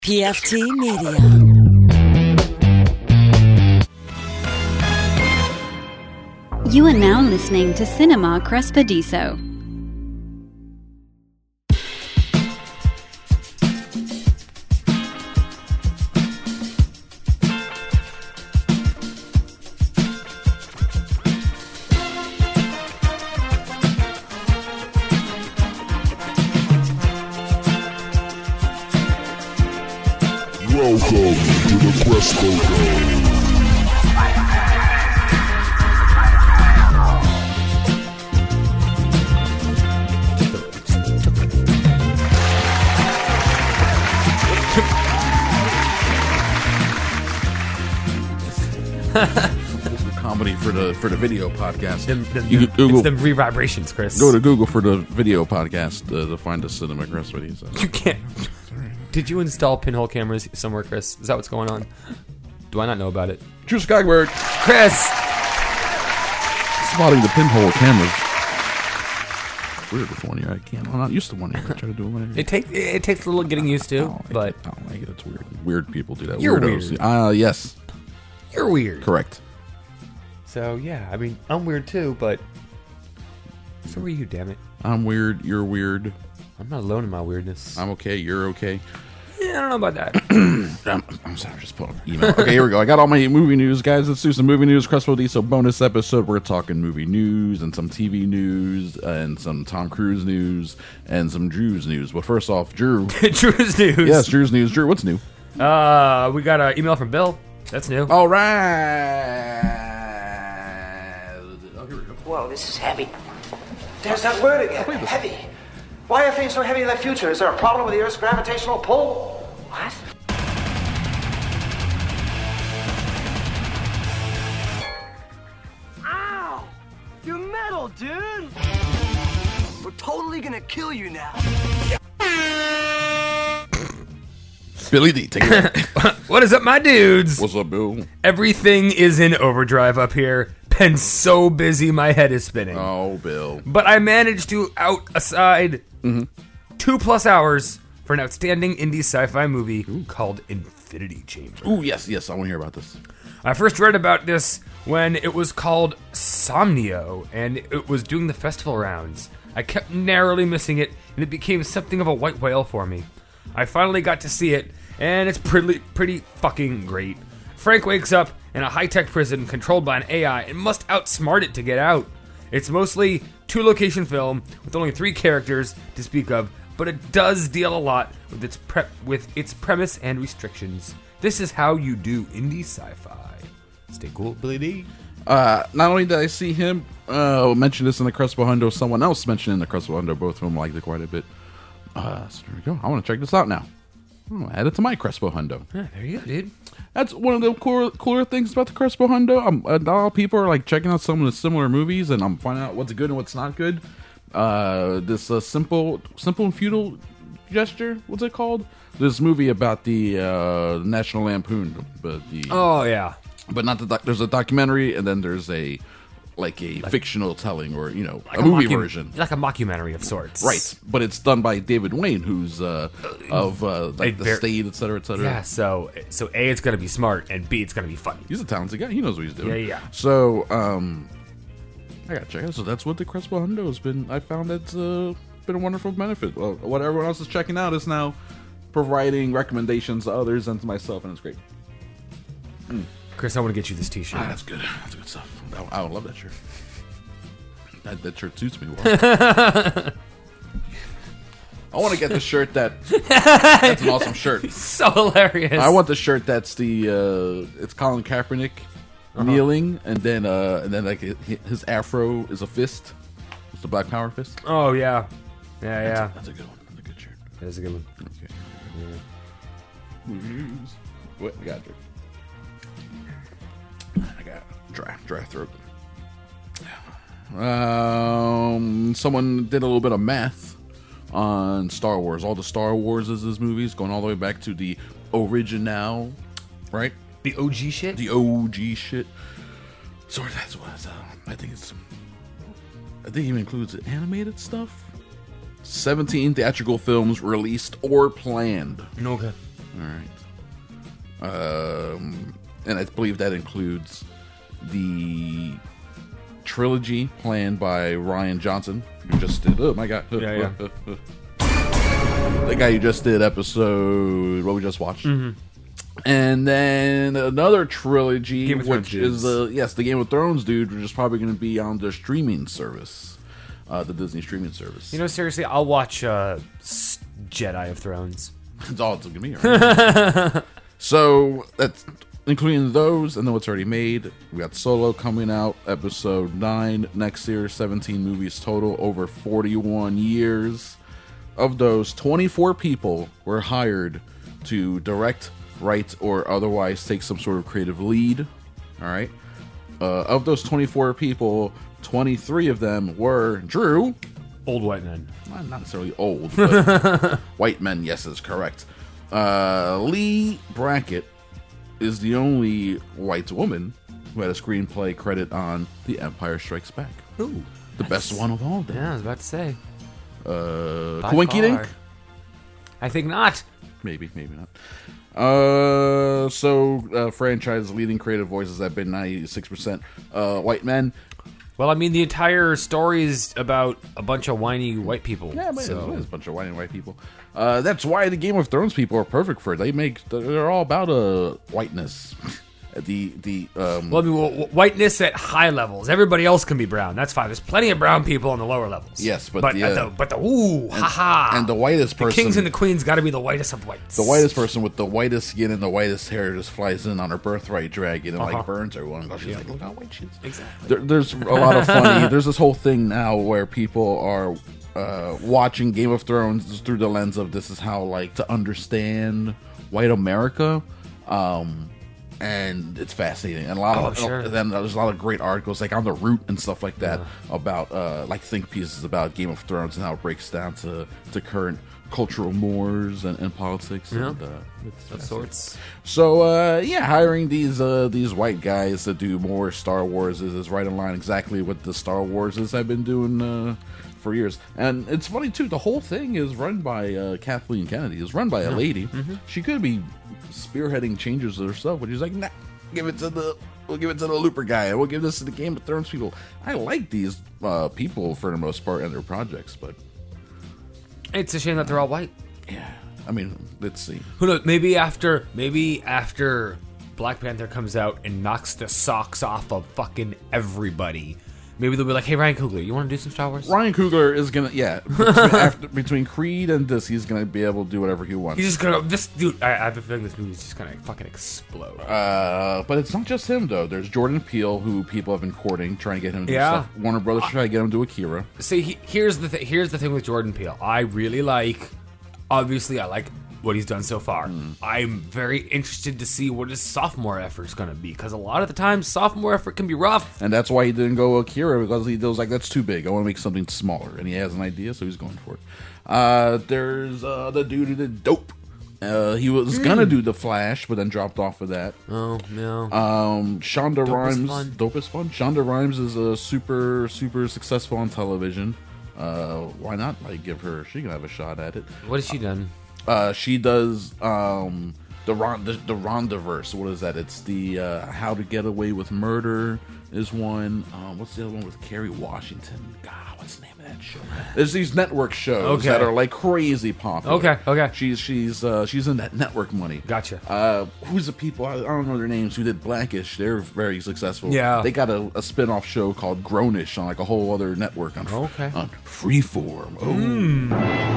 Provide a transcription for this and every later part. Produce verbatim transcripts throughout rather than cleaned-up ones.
P F T Media. You are now listening to Cinema Crespediso. Welcome to the Crespo Dome. Comedy for the for the video podcast. Them, them, You them, can Google- it's them re-vibrations, Chris. Go to Google for the video podcast uh, to find the Cinema Crespediso. So. You can't. Did you install pinhole cameras somewhere, Chris? Is that what's going on? Do I not know about it? Drew Skygbird Chris! spotting the pinhole cameras. It's weird with one ear. I can't. I'm not used to one ear. I try to do one ear. It, take, it takes a little getting used I to, don't like but it. I don't like it. It's weird. Weird people do that. You're Weirdos. weird. Uh, yes, you're weird. correct. So, yeah, I mean, I'm weird too, but so are you, damn it. I'm weird. You're weird. I'm not alone in my weirdness. I'm okay. You're okay. yeah, I don't know about that. I'm, I'm sorry, just put an email. Okay, here we go. I got all my movie news, guys. Let's do some movie news. Crespediso bonus episode. We're talking movie news and some T V news and some Tom Cruise news and some Drew's news. But first off, Drew. Drew's news. Yes, Drew's news. Drew, what's new? Uh, we got an email from Bill. That's new. All right. Oh, here we go. Whoa, this is heavy. There's that word again. Heavy. Why are things so heavy in the future? Is there a problem with the Earth's gravitational pull? What? Ow! You're metal, dude! We're totally gonna kill you now. Billy D, take it. What is up, my dudes? What's up, Bill? Everything is in overdrive up here. Been so busy, my head is spinning. Oh, Bill. But I managed to out aside two plus hours for an outstanding indie sci-fi movie called Infinity Chamber. Ooh, yes, yes. I want to hear about this. I first read about this when it was called Somnio, and it was doing the festival rounds. I kept narrowly missing it, and it became something of a white whale for me. I finally got to see it, and it's pretty, pretty fucking great. Frank wakes up in a high-tech prison controlled by an A I and must outsmart it to get out. It's mostly two-location film with only three characters to speak of, but it does deal a lot with its pre- with its premise and restrictions. This is how you do indie sci-fi. Stay cool, Billy D. Uh, not only did I see him uh, mention this in the Crespo Hundo, someone else mentioned it in the Crespo Hundo. Both of them liked it quite a bit. Uh, so there we go. I want to check this out now. I'm gonna add it to my Crespo Hundo. Yeah, there you go, dude. That's one of the cool, cooler things about the Crespo Hundo. I'm, a lot of people are like checking out some of the similar movies, and I'm finding out what's good and what's not good. Uh, this uh, simple, simple and futile gesture. What's it called? This movie about the uh, National Lampoon, but the Oh yeah. but not the doc- there's a documentary, and then there's a like a fictional telling, or you know, Like a movie mockum- version. like a mockumentary of sorts. Right, but it's done by David Wayne, who's uh, of uh, like a the ver- State, et cetera, et cetera. Yeah. So, so A, it's gonna be smart, and B, it's gonna be funny. He's a talented guy. He knows what he's doing. Yeah, yeah. So, um, I gotta check it out. So that's what the Crespo Hundo has been. I found that's uh, been a wonderful benefit. Well, what everyone else is checking out is now providing recommendations to others and to myself, and it's great. Chris, I want to get you this T-shirt. Ah, that's good. That's good stuff. I, I would love that shirt. That, that shirt suits me well. I want to get the shirt that. That's an awesome shirt. So hilarious. I want the shirt that's the. Uh, it's Colin Kaepernick kneeling, and then uh, and then like hi- his afro is a fist. It's the Black Power fist. Oh yeah, yeah, yeah. That's a good one. That's a good shirt. That's a good one. Okay. Movies. What I got? I got dry, dry throat. Um, someone did a little bit of math on Star Wars. All the Star Wars is this movies going all the way back to the original, right? The O G shit. The O G shit. So that's what it's, uh, I think it's. I think it even includes animated stuff. seventeen theatrical films released or planned. Okay. All right. Um, and I believe that includes the trilogy planned by Ryan Johnson, who just did. Oh my god! Yeah, yeah. The guy who just did episode what we just watched. Mm-hmm. And then another trilogy, Game of Thrones which is dudes. the yes, the Game of Thrones dude, which is probably going to be on the streaming service, uh, the Disney streaming service. You know, seriously, I'll watch uh, S- Jedi of Thrones. That's all it's going to be. Right? So that's including those, and then what's already made. We got Solo coming out, episode nine next year. Seventeen movies total, over forty-one years. Of those, twenty-four people were hired to direct, write, or otherwise take some sort of creative lead. All right. Uh, of those twenty-four people, twenty-three of them were Drew. Old white men. Well, not necessarily old, but white men, yes, is correct. Uh, Lee Brackett is the only white woman who had a screenplay credit on The Empire Strikes Back. Ooh, The best one of all. yeah, I was about to say. Uh, By Coinky far. Dink? I think not. Maybe, maybe not. Uh, so uh, franchise leading creative voices have been ninety-six percent uh, white men. Well, I mean, the entire story is about a bunch of whiny white people. Yeah, but so. it's a bunch of white and white people. Uh, that's why the Game of Thrones people are perfect for it. They make they're all about uh, whiteness. the the um, Well, I mean, w- w- whiteness at high levels. Everybody else can be brown. That's fine. There's plenty of brown people on the lower levels. Yes, but but the, at uh, the but the ooh, haha, and the whitest the person, kings and the queens got to be the whitest of whites. the whitest person with the whitest skin and the whitest hair just flies in on her birthright dragon and Uh-huh. like burns everyone. She's like, look how white she is. Exactly. There, there's a lot of funny. There's this whole thing now where people are uh, watching Game of Thrones through the lens of this is how like to understand white America. Um, and it's fascinating, and a lot Oh, of sure. then there's a lot of great articles like on the Root and stuff like that about uh, like think pieces about Game of Thrones and how it breaks down to, to current cultural mores and, and politics Yeah. and uh, it's Of fascinating. sorts. So uh, yeah, hiring these uh, these white guys to do more Star Wars is, is right in line exactly what the Star Warses have been doing uh, for years. And it's funny too. The whole thing is run by uh, Kathleen Kennedy. It's run by a lady. Mm-hmm. She could be spearheading changes herself, but she's like, nah, give it to the. We'll give it to the Looper guy, and we'll give this to the Game of Thrones people. I like these uh, people for the most part and their projects, but It's a shame that they're all white. yeah, I mean, let's see. Who knows? Maybe after maybe after Black Panther comes out and knocks the socks off of fucking everybody, maybe they'll be like, "Hey, Ryan Coogler, you want to do some Star Wars?" Ryan Coogler is gonna, yeah, between, after, between Creed and this, he's gonna be able to do whatever he wants. He's just gonna this dude. I, I have a feeling this movie's just gonna fucking explode. Uh, but it's not just him though. There's Jordan Peele, who people have been courting, trying to get him to do Yeah. stuff. Warner Brothers trying to get him to do Akira. See, he, here's the th- here's the thing with Jordan Peele. I really like. Obviously, I like what he's done so far. Hmm. I'm very interested to see what his sophomore effort's gonna be, because a lot of the time, sophomore effort can be rough. And that's why he didn't go Akira, because he was like, that's too big. I want to make something smaller. And he has an idea, so he's going for it. Uh, there's uh, the dude who did Dope. Uh, he was gonna do The Flash, but then dropped off of that. Oh no. Um, Shonda Dope is Rhimes. fun. Dope is fun. Shonda Rhimes is a super, super successful on television. Uh, why not? Like, give her. She can have a shot at it. What has she done? Uh, she does um the Ron the, the Rondaverse. What is that? It's the uh, How to Get Away with Murder is one. Um, what's the other one with Kerry Washington? God, what's the name of that show? There's these network shows Okay. that are like crazy popular. Okay, okay. She's she's uh, she's in that network money. Gotcha. Uh, who's the people? I, I don't know their names. Who did Blackish? They're very successful. Yeah. They got a, a spin-off show called Grownish on like a whole other network on Okay. on Freeform. Oh. Hmm.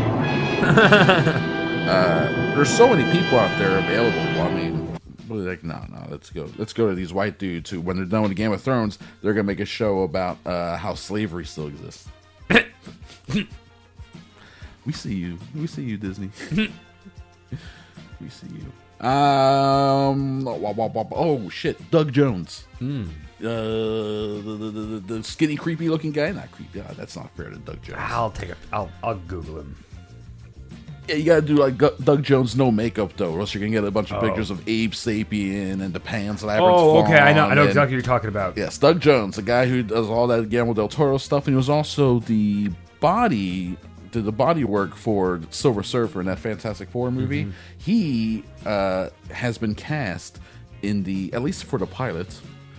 Uh, there's so many people out there available. I mean, really like, no, no, let's go. Let's go to these white dudes who, when they're done with the Game of Thrones, they're gonna make a show about uh, how slavery still exists. We see you. We see you, Disney. We see you. Um. wah, wah, wah, Oh shit, Doug Jones. Hmm. Uh, the, the, the, the skinny, creepy looking guy. Not creepy. God, that's not fair to Doug Jones. I'll take it. I'll I'll Google him. Yeah, you gotta do like Gu- Doug Jones no makeup though, or else you're gonna get a bunch of Oh. pictures of Abe Sapien and the Pan's Labyrinth. Oh, okay. I know. I Fawn know and- exactly what you're talking about. Yes, Doug Jones, the guy who does all that Guillermo del Toro stuff, and he was also the body did the body work for Silver Surfer in that Fantastic Four movie. Mm-hmm. He uh, has been cast in the, at least for the pilot,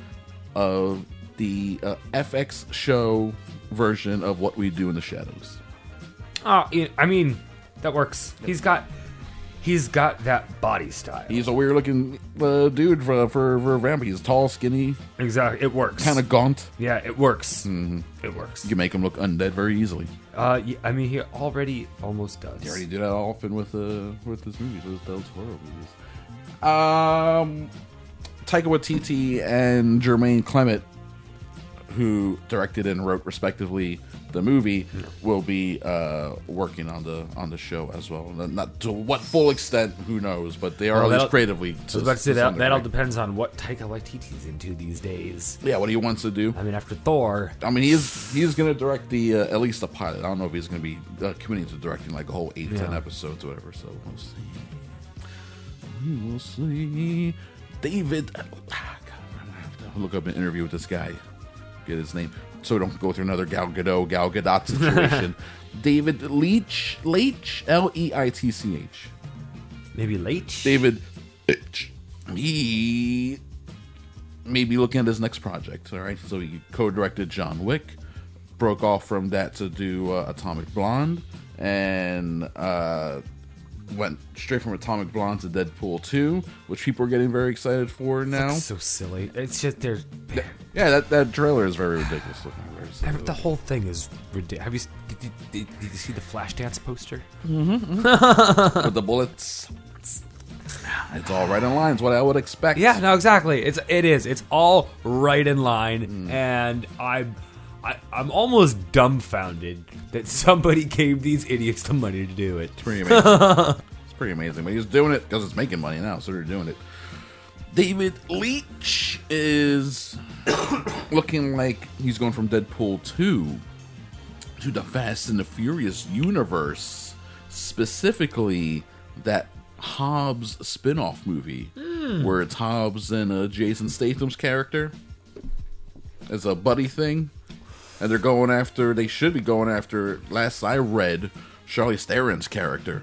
of the uh, F X show version of What We Do in the Shadows. Oh, I mean, that works. He's got, he's got that body style. He's a weird looking uh, dude for, for for a vampire. He's tall, skinny, Exactly, it works. kind of gaunt. Yeah, it works. Mm-hmm. It works. You can make him look undead very easily. Uh, yeah, I mean, he already almost does. He already did that often with uh, with his movies, those, those horror movies. Um, Taika Waititi and Jermaine Clement, who directed and wrote respectively the movie, will be uh, working on the on the show as well. Not to what full extent, who knows, but they are Well, at least that'll- creatively. I was about to say that that all depends on what Taika Waititi's into these days. Yeah, what he wants to do. I mean, after Thor, I mean, he's he's going to direct the uh, at least the pilot. I don't know if he's going to be uh, committing to directing like a whole eight, Yeah. ten episodes or whatever. So we'll see. We will see. David, ah, God, I'm gonna have to look up an interview with this guy. Get his name, so we don't go through another Gal Gadot, Gal Gadot situation. David Leitch, Leitch, L E I T C H. maybe Leitch. David Leitch. He may be looking at his next project. All right, so he co-directed John Wick, broke off from that to do uh, Atomic Blonde, and uh, went straight from Atomic Blonde to Deadpool two, which people are getting very excited for now. It's so silly. It's just there's Yeah, that, that trailer is very ridiculous looking. Very silly. the whole thing is ridiculous. Have you s- did, did, did, did you see the Flashdance poster? With the bullets. It's all right in line. It's what I would expect. Yeah, no, exactly. It's it is. It's all right in line, and I'm I, I'm almost dumbfounded that somebody gave these idiots the money to do it. It's pretty amazing. It's pretty amazing. But he's doing it because it's making money now, so they're doing it. David Leitch is looking like he's going from Deadpool two to the Fast and the Furious universe, specifically that Hobbs spin-off movie where it's Hobbs and uh, Jason Statham's character as a buddy thing, and they're going after, they should be going after, last I read, Charlize Theron's character.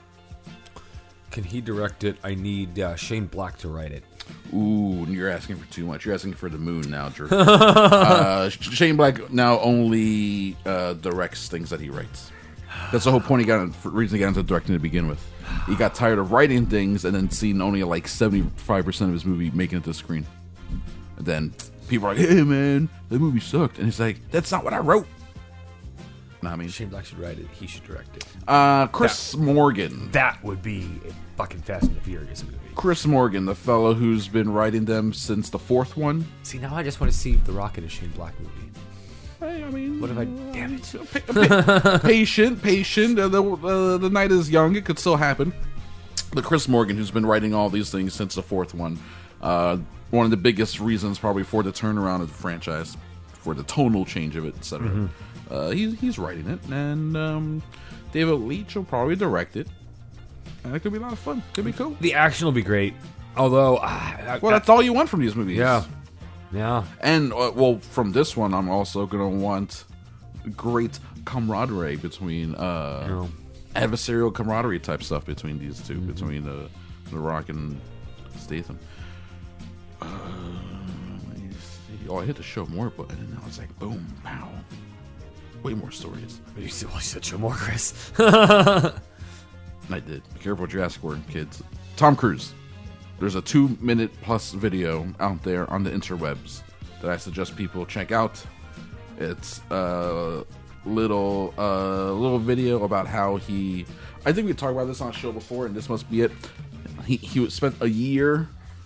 Can he direct it? I need uh, Shane Black to write it. Ooh, you're asking for too much. You're asking for the moon now, Drew. uh, Shane Black now only uh, directs things that he writes. That's the whole point. He got reason he got into directing to begin with. He got tired of writing things and then seeing only like seventy-five percent of his movie making it to the screen. And then people are like, "Hey, man, that movie sucked," and he's like, "That's not what I wrote." Know what I mean, Shane Black should write it. He should direct it. uh, Chris Morgan. That would be a fucking Fast and the Furious movie. Chris Morgan, the fellow who's been writing them since the fourth one. See, now I just want to see The Rock in a Shane Black movie. Hey, I mean, What if I? Damn it! Pa- pa- patient, patient. Uh, the, uh, the night is young. It could still happen. But Chris Morgan, who's been writing all these things since the fourth one, uh, one of the biggest reasons probably for the turnaround of the franchise, for the tonal change of it, et cetera. Mm-hmm. Uh, he's he's writing it, and um, David Leitch will probably direct it, and it could be a lot of fun. Could be cool. The action will be great. Although, uh, I, Well, that's all you want from these movies. yeah, yeah. And, uh, well, from this one, I'm also going to want great camaraderie between, uh, No. adversarial camaraderie type stuff between these two, mm-hmm. between uh, The Rock and Statham. Uh, let me see. Oh, I hit the show more button, and now it's like, boom, pow. Way more stories. You said, well, you said show more, Chris. I did. Be careful what you ask for, kids. Tom Cruise. There's a two-minute plus video out there on the interwebs that I suggest people check out. It's a little, uh, little video about how he. I think we talked about this on a show before, and this must be it. He he spent a year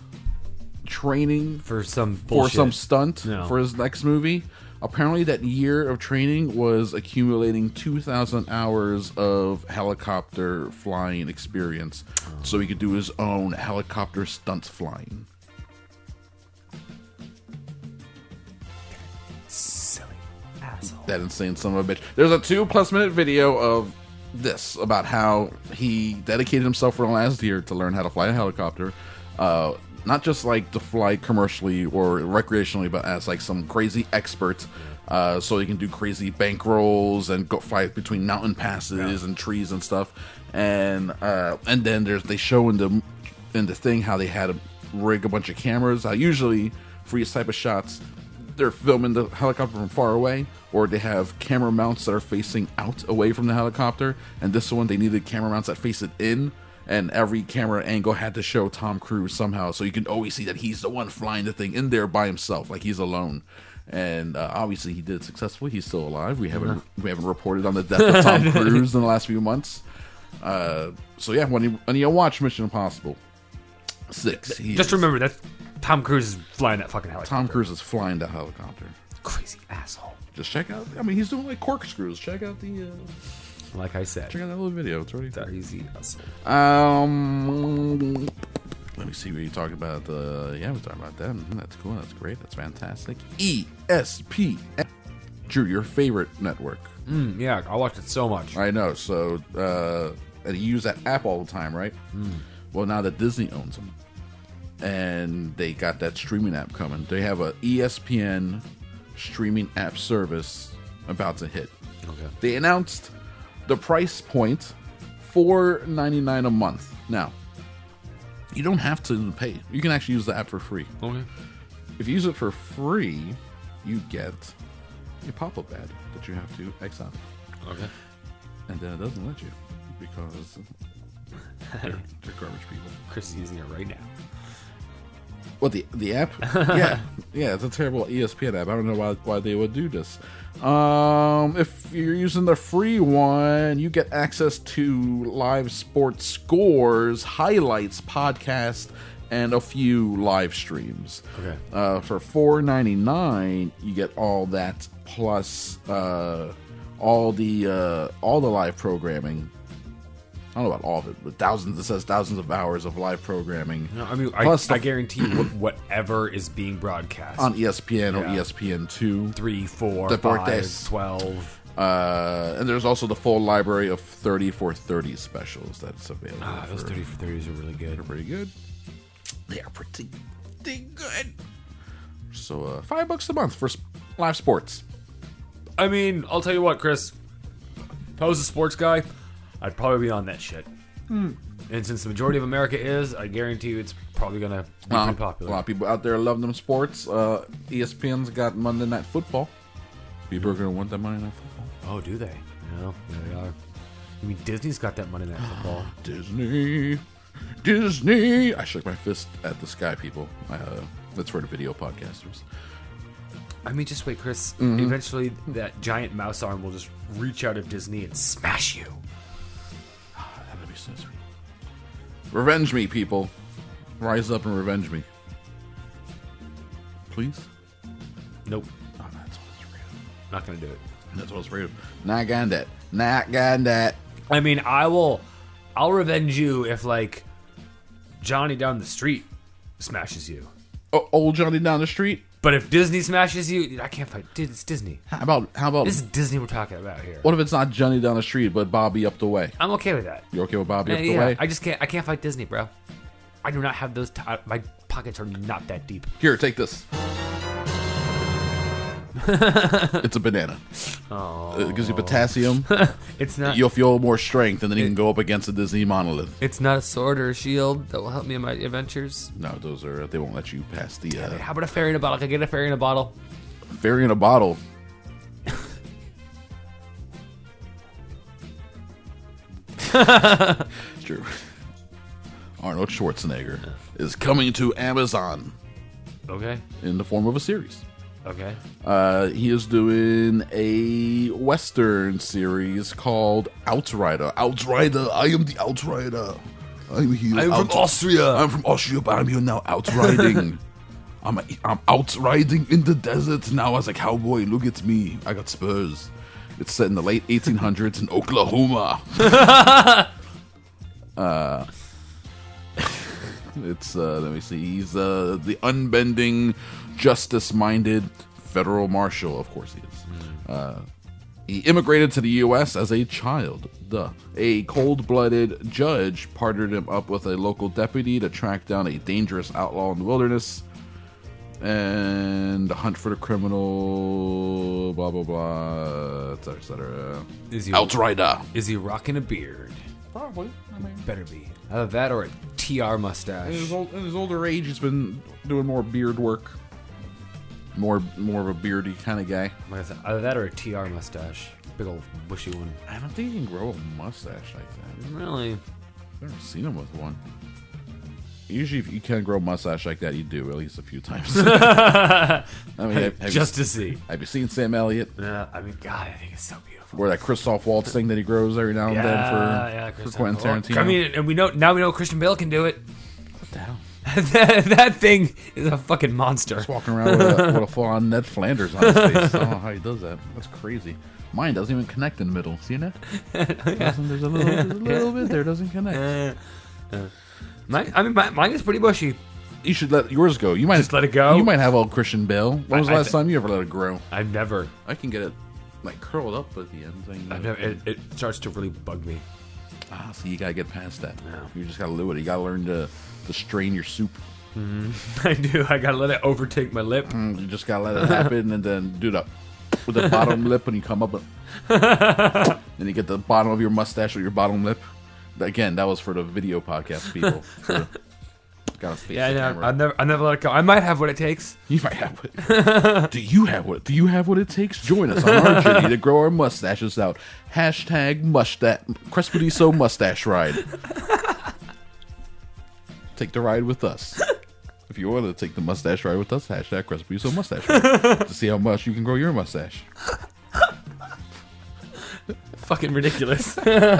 training For some for bullshit. some stunt No. for his next movie. Apparently, that year of training was accumulating two thousand hours of helicopter flying experience, oh. so he could do his own helicopter stunt flying. Silly asshole. That insane son of a bitch. There's a two plus minute video of this about how he dedicated himself for the last year to learn how to fly a helicopter. Uh, not just like to fly commercially or recreationally, but as like some crazy expert. Uh, so you can do crazy bank rolls and go fly between mountain passes and trees and stuff. And uh, and then there's they show in the in the thing how they had to rig a bunch of cameras. Uh, usually for these type of shots, they're filming the helicopter from far away, or they have camera mounts that are facing out away from the helicopter. And this one, they needed camera mounts that face it in. And every camera angle had to show Tom Cruise somehow, so you can always see that he's the one flying the thing in there by himself, like he's alone. And uh, obviously, he did it successfully. He's still alive. We haven't we haven't reported on the death of Tom Cruise in the last few months. Uh, so yeah, when you when you watch Mission Impossible Six, he Just is- remember that Tom Cruise is flying that fucking helicopter. Tom Cruise is flying that helicopter. Crazy asshole. Just check out. I mean, he's doing like corkscrews. Check out the. Uh, Like I said, check out that little video. It's already. crazy asshole. Um, let me see what you talking about. Uh, yeah, we're talking about that. Mhm, That's cool. That's great. That's fantastic. E S P N. Drew, your favorite network. Mm, yeah, I watched it so much. I know. So, uh, and you use that app all the time, right? Well, now that Disney owns them, and they got that streaming app coming, they have a E S P N streaming app service about to hit. Okay. They announced the price point, four ninety-nine a month. Now, you don't have to pay. You can actually use the app for free. Okay. If you use it for free, you get a pop-up ad that you have to X out. Okay. And then it doesn't let you because they're, they're garbage people. Chris is using it right now. What, the the app? yeah, yeah, it's a terrible E S P N app. I don't know why why they would do this. Um, if you're using the free one, you get access to live sports scores, highlights, podcast, and a few live streams. Okay. Uh, for four ninety-nine, you get all that plus uh, all the uh, all the live programming. I don't know about all of it, but thousands. It says thousands of hours of live programming. No, I mean, I, Plus the- I guarantee you, what- whatever is being broadcast on E S P N or Yeah. E S P N two. three, four, The five, birthdays. twelve. Uh, and there's also the full library of thirty for thirty specials that's available. Ah, those for- thirty for thirties are really good. They're pretty good. They are pretty, pretty good. So uh, five bucks a month for s- live sports. I mean, I'll tell you what, Chris. If I was a sports guy, I'd probably be on that shit. Hmm. And since the majority of America is, I guarantee you it's probably going to be Um, pretty a popular. lot of people out there love them sports. Uh, E S P N's got Monday Night Football. People are going to want that Monday Night Football. Oh, do they? Yeah, there they are. You mean Disney's got that Monday Night Football? Disney, Disney. I shook my fist at the sky, people. Uh, that's for the video podcasters. I mean, just wait, Chris. Mm-hmm. Eventually, that giant mouse arm will just reach out of Disney and smash you. That would be so sweet. Revenge me, people. Rise up and revenge me. Please? Nope, Oh, that's what it's afraid of. not going to do it. That's what I was afraid of. Not got that. Not got that. I mean, I will. I'll revenge you if, like, Johnny down the street smashes you. Oh, old Johnny down the street? But if Disney smashes you, I can't fight. Dude, it's Disney. How about, how about, This is Disney we're talking about here. what if it's not Johnny down the street, but Bobby up the way? I'm okay with that. You okay with Bobby Yeah, up the yeah, way? I just can't. I can't fight Disney, bro. I do not have those. T- my pockets are not that deep. Here, take this. It's a banana. Oh, It gives you potassium. it's not. You'll feel more strength, and then you can go up against the Disney monolith. It's not a sword or a shield that will help me in my adventures. No, those are, they won't let you pass the uh, How about a fairy in a bottle? Can I get a fairy in a bottle? fairy in a bottle. True. Arnold Schwarzenegger is coming to Amazon Okay. in the form of a series. Okay. Uh, he is doing a Western series called Outrider. Outrider, I am the Outrider. I'm here. I'm from Austria. I'm from Austria, but I'm here now outriding. I'm I'm outriding in the desert now as a cowboy. Look at me. I got spurs. It's set in the late eighteen hundreds in Oklahoma. uh, it's uh, let me see. He's uh, the unbending, justice-minded federal marshal. Of course, he is. Uh, He immigrated to the U S as a child. Duh. A cold-blooded judge partnered him up with a local deputy to track down a dangerous outlaw in the wilderness and hunt for the criminal, blah, blah, blah, et cetera, et cetera. Is he, Outrider. is he rocking a beard? Probably. I mean, Better be. Either that or a T R mustache. in his, old, in his older age, he's been doing more beard work. More more of a beardy kind of guy. Like I said, either that or a T R mustache. Big old bushy one. I don't think he can grow a mustache like that. Really? I've never seen him with one. Usually, if you can grow a mustache like that, you do at least a few times. I mean, have, have Just you, to see. have you seen Sam Elliott? Yeah, I mean, God, I think it's so beautiful. Or that Christoph Waltz thing that he grows every now and yeah, then for, yeah, for Christoph Quentin Waltz. Tarantino? I mean, and we know now we know Christian Bale can do it. What the hell? that, that thing is a fucking monster. Just walking around with a, with a full-on Ned Flanders on his face. I don't know how he does that. That's crazy. Mine doesn't even connect in the middle. See that? Doesn't- There's a little, there's a little bit there. Doesn't connect. Mine, I mean, mine, mine is pretty bushy. You should let yours go. You might Just let it go? You might have old Christian Bale. When was the I- I last th- time you ever let it grow? I've never. I can get it like curled up at the end. Thing. I've never. It, it starts to really bug me. Ah, so you gotta get past that. Yeah. You just gotta do it. You gotta learn to to strain your soup. I do. I gotta let it overtake my lip. Mm, You just gotta let it happen, and then do the with the bottom lip when you come up, and then you get the bottom of your mustache with your bottom lip. Again, that was for the video podcast people. So, gotta face Yeah, I the know. camera. I never. I never let it go. I might have what it takes. You might have what. do you have what? Do you have what it takes? Join us on our journey to grow our mustaches out. Hashtag mustache Crespediso mustache ride. Take the ride with us. If you want to take the mustache ride with us, hashtag Crespediso mustache ride to see how much you can grow your mustache. Fucking ridiculous.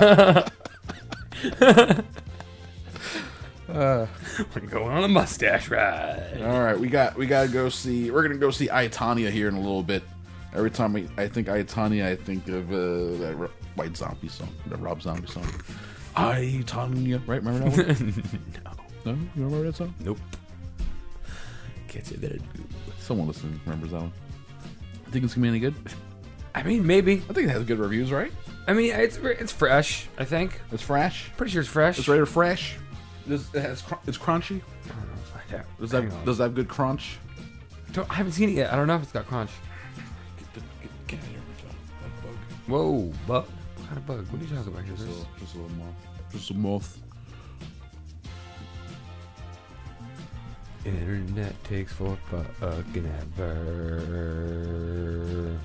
We're going on a mustache ride. All right, we got we gotta go see. We're gonna go see I, Tonya here in a little bit. Every time we, I think I, Tonya, I think of uh, that Ro- White Zombie song, the Rob Zombie song. I, Tonya, right? Remember that one? No. No, you remember that song? Nope. Can't say that I do. Someone listening remembers that one. Think it's gonna be any good? I mean, maybe. I think it has good reviews, right? I mean, it's it's fresh. I think. It's fresh. Pretty sure it's fresh. It's rated fresh. This it has cr- it's crunchy. Yeah. Does Hang that on. does that have good crunch? Don't- I haven't seen it yet. I don't know if it's got crunch. Get, the, get, get out of here, that bug. Whoa, bug. What kind of bug? What are you talking about here? Just a, Chris? little, just a little moth. Just a moth. Internet takes for fucking ever.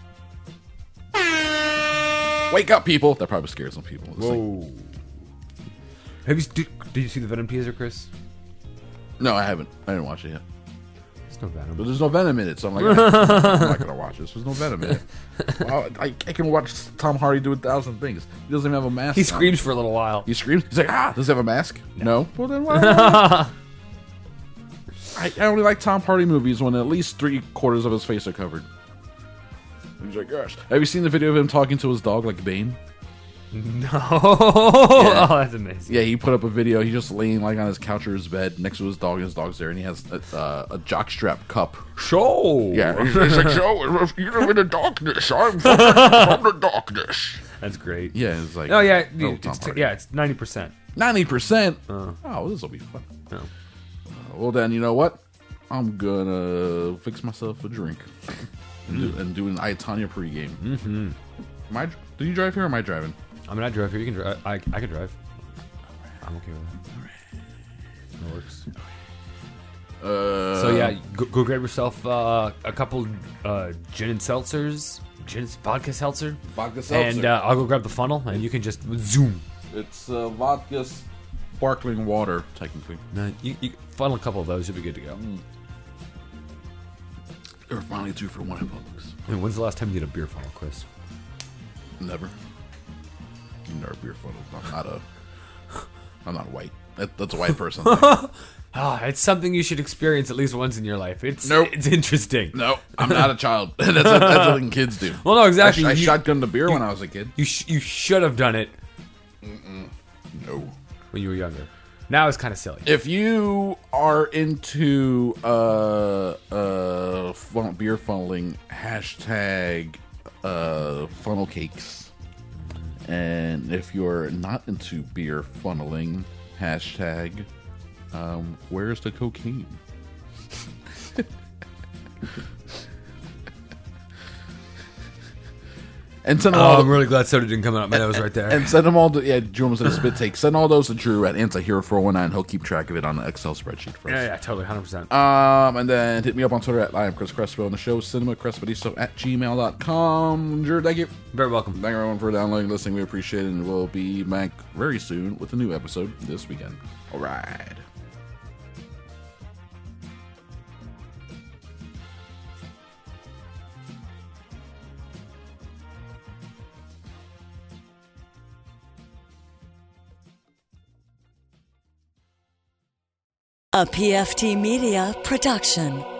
Wake up, people! That probably scared some people. It's like- Whoa. Have you did, did you see the Venom teaser, Chris? no, I haven't. I didn't watch it yet. There's no Venom. But there's no venom in it, so I'm like, I'm not gonna watch this. There's no venom in it. Well, I, I can watch Tom Hardy do a thousand things. He doesn't even have a mask. He on. screams for a little while. He screams. He's like, ah! Does he have a mask? No. Well then, why? I, I only like Tom Hardy movies when at least three quarters of his face are covered. He's like, gosh. Have you seen the video of him talking to his dog like Bane? No. Oh, that's amazing. Yeah, he put up a video. He's just laying like on his couch or his bed next to his dog, and his dog's there, and he has a, uh, a jockstrap cup. Show. Yeah, he's, he's like, so you know, in the darkness, I'm from the, from the darkness. That's great. Yeah, it's like, Oh yeah, oh, dude, Tom it's, Hardy. yeah, it's ninety percent. ninety percent. Oh, this will be fun. No. Well, then, you know what? I'm gonna fix myself a drink and, do, and do an I, Tonya pregame. Mm-hmm. Am I, do you drive here or am I driving? I mean, I drive here. You can drive. I, I can drive. I'm okay with that. That works. Uh, So yeah, go, go grab yourself uh, a couple uh, gin and seltzers, gin vodka seltzer, Vodka seltzer. and uh, I'll go grab the funnel, and you can just zoom. It's uh, vodka sparkling water, technically. No, you, you funnel a couple of those, you'll be good to go. They're finally two for one at Publix. I mean, when's the last time you did a beer funnel, Chris? Never. Never beer funnel. I'm not a. I'm not white. That, that's a white person thing. Ah, it's something you should experience at least once in your life. It's Nope. it's interesting. No, I'm not a child. that's, a, that's something kids do. Well, no, exactly. I, I You- shotgunned a beer when I was a kid. You sh- you should have done it No. when you were younger. Now it's kind of silly. If you are into uh uh fun- beer funneling, hashtag uh, funnel cakes. And if you're not into beer funneling, hashtag, um, where's the cocaine? And send them Oh, all I'm to, really glad soda didn't come out my nose right there. and send them all to, yeah, Drew was in a spit take. Send all those to Drew at Antihero four one nine. He'll keep track of it on the Excel spreadsheet for us. yeah, yeah, totally, one hundred percent. Um, and then hit me up on Twitter at I am Chris Crespo and the show Cinema Crespediso at gmail dot com. Drew, thank you. Very welcome. Thank everyone for downloading, listening. We appreciate it, and we'll be back very soon with a new episode this weekend. All right. A P F T Media production.